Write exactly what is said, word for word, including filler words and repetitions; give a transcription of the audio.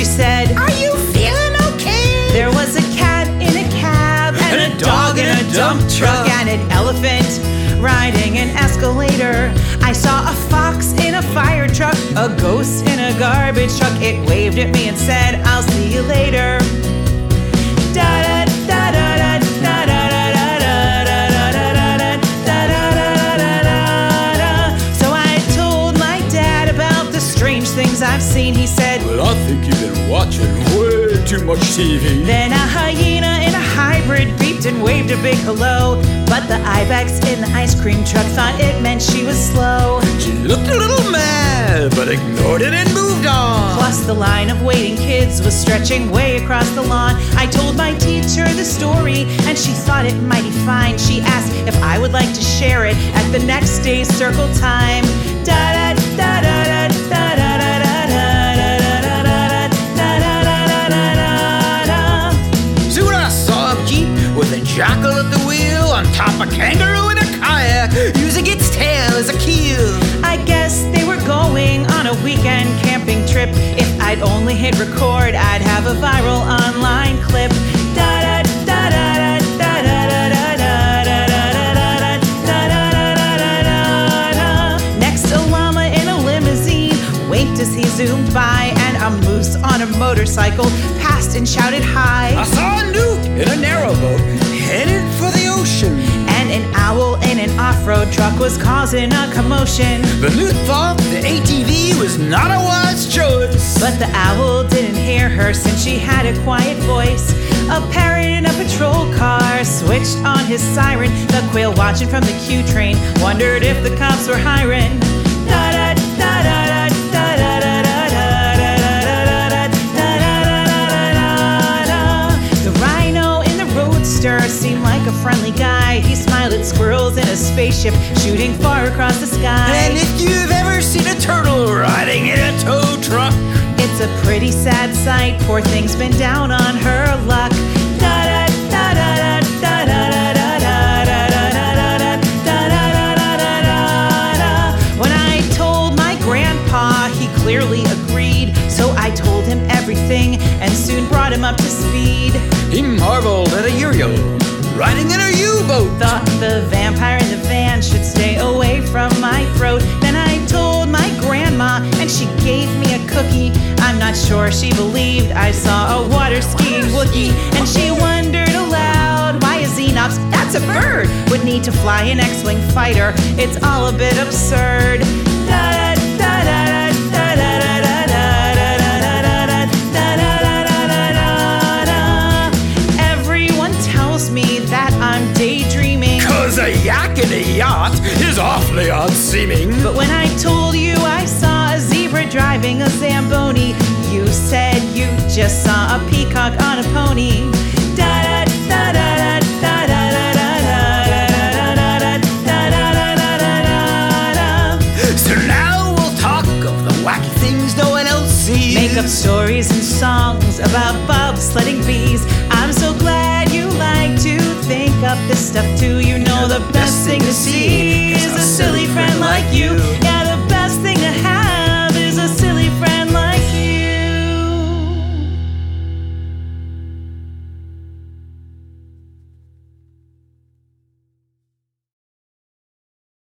she said, "Are you feeling okay?" There was a cat in a cab, and, And a dog in a dump truck, and an elephant riding an escalator. I saw a fox in a fire truck, a ghost in a garbage truck. It waved at me and said, "I'll see you later." Da da da da da da da da da da da da da da da. So I told my dad about the strange things I've seen. He said, "Well, I think you've been watching way too much T V." Then a hyena in a hybrid beeped and waved a big hello. But the ibex in the ice cream truck thought it meant she was slow. She looked a little mad, but ignored it and moved on. Plus the line of waiting kids was stretching way across the lawn. I told my teacher the story, and she thought it mighty fine. She asked if I would like to share it at the next day's circle time. Da da da da da da da da da da da da da. Soon I saw a Jeep with a jackal at the wheel, on top a kangaroo in a kayak, using its tail as a keel. I guess they were going on a weekend camping trip. If I'd only hit record, I'd have a viral online clip. Da da da da da da da da da da da da. Next, a llama in a limousine winked as he zoomed by, and a moose on a motorcycle passed and shouted hi. I saw a newt in a narrowboat headed for the ocean. And an owl in an off-road truck was causing a commotion. The newt thought the A T V was not a wise choice, But the owl didn't hear her since she had a quiet voice. A parrot in a patrol car switched on his siren. The quail watching from the Q train wondered if the cops were hiring. Da da da da da da da da da da da da. The rhino in the roadster seemed like a friendly guy. He smiled at squirrels in a spaceship shooting far across the sky. And if you've ever seen a turtle riding in a tow truck, It's a pretty sad sight. Poor thing's been down on her luck. Da da da da da da da da da da da da. When I told my grandpa, he clearly agreed. So I told him everything and soon brought him up to speed. he marveled at a Uriel riding in a U-boat. Thought the vampire in the van should stay away from my throat. Then I told my grandma, and she gave me a cookie. I'm not sure she believed I saw a water skiing Wookiee. And she wondered aloud why a Xenops, that's a bird, would need to fly an X-Wing fighter. It's all a bit absurd. Da da da da da da da da da da da da. Everyone tells me that I'm daydreaming. Cause a yak in a yacht is awfully odd-seeming. But when I told you I saw a zebra driving a Zamboni, you said you just saw a peacock on a pony. Da da da da da da da da da. So now we'll talk of the wacky things no one else sees. Make up stories and songs about bobsledding bees. I'm so glad you like to think up this stuff too. You know the best thing to see